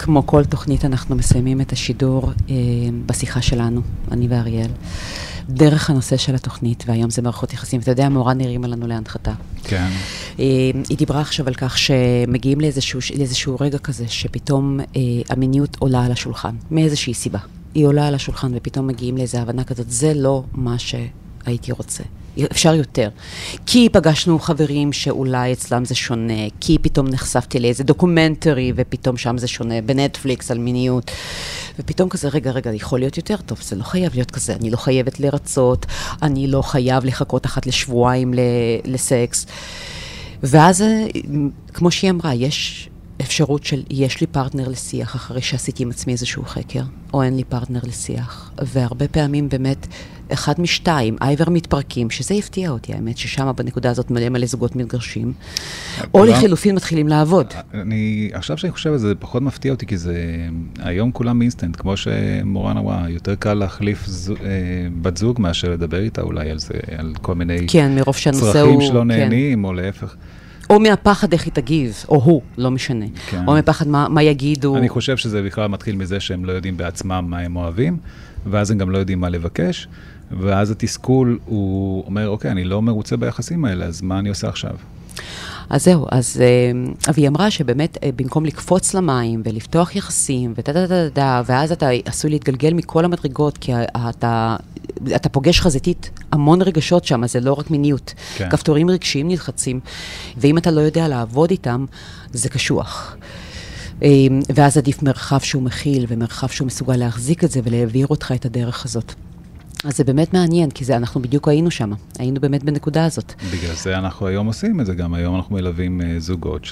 כמו כל תוכנית, אנחנו מסיימים את השידור בשיחה שלנו, אני ואריאל, דרך הנושא של התוכנית, והיום זה מערכות יחסים. אתה יודע, מורן הרימה לנו להנחתה. כן. היא דיברה עכשיו על כך שמגיעים לאיזשהו רגע כזה, שפתאום המיניות עולה על השולחן, מאיזושהי סיבה. היא עולה על השולחן, ופתאום מגיעים לאיזו הבנה כזאת, זה לא מה שהייתי רוצה. אפשר יותר. כי פגשנו חברים שאולי אצלם זה שונה, כי פתאום נחשפתי לאיזה דוקומנטרי, ופתאום שם זה שונה, בנטפליקס על מיניות. ופתאום כזה, רגע, יכול להיות יותר טוב, זה לא חייב להיות כזה, אני לא חייבת לרצות, אני לא חייב לחכות אחת לשבועיים לסקס. ואז, כמו שהיא אמרה, יש אפשרות של, יש לי פרטנר לשיח אחרי שעשיתי עם עצמי איזשהו חקר, או אין לי פרטנר לשיח. והרבה פעמים באמת, אחד משתיים, אייבר מתפרקים, שזה הפתיע אותי, האמת, ששם בנקודה הזאת מלא זוגות מתגרשים, או לחילופין מתחילים לעבוד. עכשיו שאני חושב, זה פחות מפתיע אותי, כי זה, היום כולם באינסטנט, כמו שמורן אמרה, יותר קל להחליף בת זוג מאשר לדבר איתה אולי על זה, על כל מיני צרכים שלא נהנים, או להפך. או מהפחד איך היא תגיב, או הוא, לא משנה. כן. או מהפחד מה יגידו. אני חושב שזה בכלל מתחיל מזה שהם לא יודעים בעצמם מה הם אוהבים, ואז הם גם לא יודעים מה לבקש, ואז התסכול הוא אומר, אוקיי, אני לא מרוצה ביחסים האלה, אז מה אני עושה עכשיו? אז זהו, והיא אמרה שבאמת במקום לקפוץ למים ולפתוח יחסים ואז אתה עשוי להתגלגל מכל המדרגות, כי אתה פוגש חזיתית המון רגשות שם, זה לא רק מיניות. כן. כפתורים רגשיים נלחצים, ואם אתה לא יודע לעבוד איתם, זה קשוח. ואז עדיף מרחב שהוא מכיל, ומרחב שהוא מסוגל להחזיק את זה ולהעביר אותך את הדרך הזאת. אז זה באמת מעניין, כי אנחנו בדיוק היינו שם. היינו באמת בנקודה הזאת. בגלל זה אנחנו היום עושים את זה גם. היום אנחנו מלווים זוגות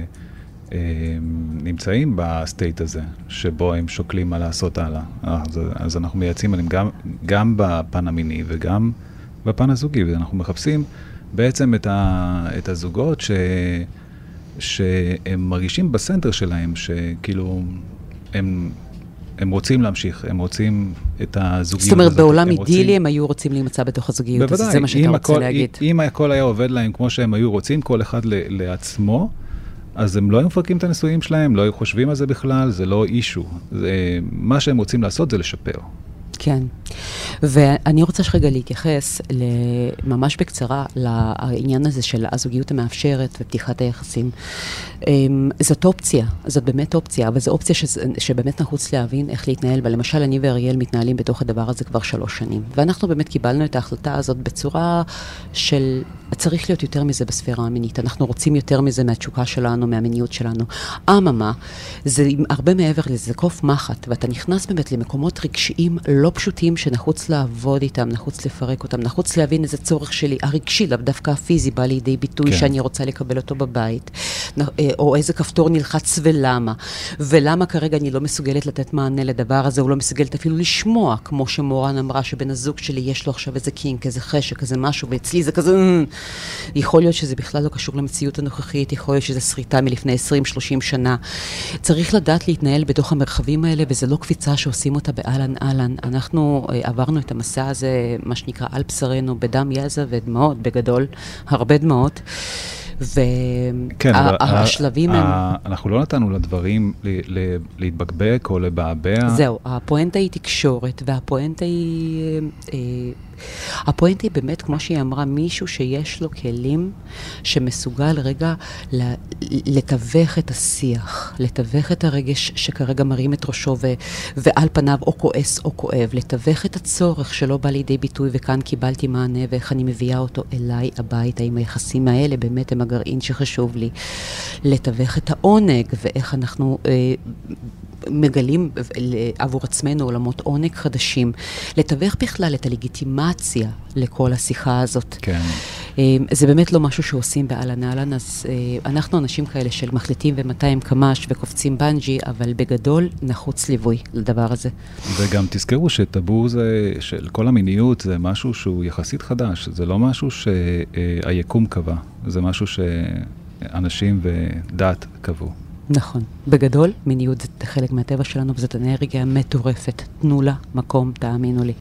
שנמצאים בסטייט הזה, שבו הם שוקלים מה לעשות הלאה. אז אנחנו מייעצים עליהם גם בפן המיני וגם בפן הזוגי, ואנחנו מחפשים בעצם את הזוגות שהם מרגישים בסנטר שלהם, שכאילו הם רוצים להמשיך, הם רוצים את הזוגיות. זאת אומרת, בעולם אידילי הם היו רוצים להימצא בתוך הזוגיות. בוודאי, זה מה שאתה רוצה להגיד. אם הכל היה עובד להם כמו שהם היו רוצים, כל אחד לעצמו, אז הם לא היו מפרקים את הניסויים שלהם, לא היו חושבים על זה בכלל, זה לא אישו. מה שהם רוצים לעשות זה לשפר. כן. ואני רוצה שרגע להתייחס ממש בקצרה לעניין הזה של הזוגיות המאפשרת ופתיחת היחסים. זאת אופציה, זאת באמת אופציה, אבל זו אופציה שבאמת נחוץ להבין איך להתנהל בה. למשל, אני ואריאל מתנהלים בתוך הדבר הזה כבר 3 שנים, ואנחנו באמת קיבלנו את ההחלטה הזאת בצורה של, צריך להיות יותר מזה בספירה המינית, אנחנו רוצים יותר מזה מהתשוקה שלנו, מהמיניות שלנו. אממה, זה הרבה מעבר לזה, זה קוף מחט, ואתה נכנס באמת למקומות רגשיים לא פשוטים שנחוץ לעבוד איתם, נחוץ לפרק אותם, נחוץ להבין איזה צורך שלי, הרגשי, לאו דווקא הפיזי, בא לידי ביטוי שאני רוצה לקבל אותו בבית, או איזה כפתור נלחץ ולמה כרגע אני לא מסוגלת לתת מענה לדבר הזה, או לא מסוגלת אפילו לשמוע, כמו שמורן אמרה, שבן הזוג שלי יש לו עכשיו איזה קינק, איזה חשק, איזה משהו, ואצלי זה כזה, יכול להיות שזה בכלל לא קשור למציאות הנוכחית, יכול להיות שזה שריטה מלפני 20-30 שנה. צריך לדעת להתנהל בתוך המרחבים האלה, וזה לא קפיצה שעושים אותה באלן. אנחנו עברנו את המסע הזה, מה שנקרא, על בשרנו, בדם יזע ודמעות, בגדול, הרבה דמעות. והשלבים הם... אנחנו לא נתנו לדברים להתבקבק או לבעבע. זהו, הפואנטה היא תקשורת, והפואנטה היא באמת, כמו שהיא אמרה, מישהו שיש לו כלים שמסוגל רגע לתווך את השיח, לתווך את הרגש שכרגע מרים את ראשו ועל פניו או כועס או כואב, לתווך את הצורך שלא בא לידי ביטוי, וכאן קיבלתי מענה ואיך אני מביאה אותו אליי הביתה, עם היחסים האלה באמת הם הגרעין שחשוב לי, לתווך את העונג ואיך אנחנו מגלים עבור עצמנו עולמות עונג חדשים, לתווך בכלל את הלגיטימציה לכל השיחה הזאת. כן. זה באמת לא משהו שעושים באלן, אז אנחנו אנשים כאלה של מחליטים ו200 קמ"ש וקופצים בנג'י, אבל בגדול נחוץ ליווי לדבר הזה. וגם תזכרו שטאבו זה, של כל המיניות זה משהו שהוא יחסית חדש, זה לא משהו שהיקום קבע, זה משהו שאנשים ודת קבעו. נכון. בגדול, מיניות זה חלק מהטבע שלנו, וזאת אנרגיה מטורפת. תנו לה מקום, תאמינו לי.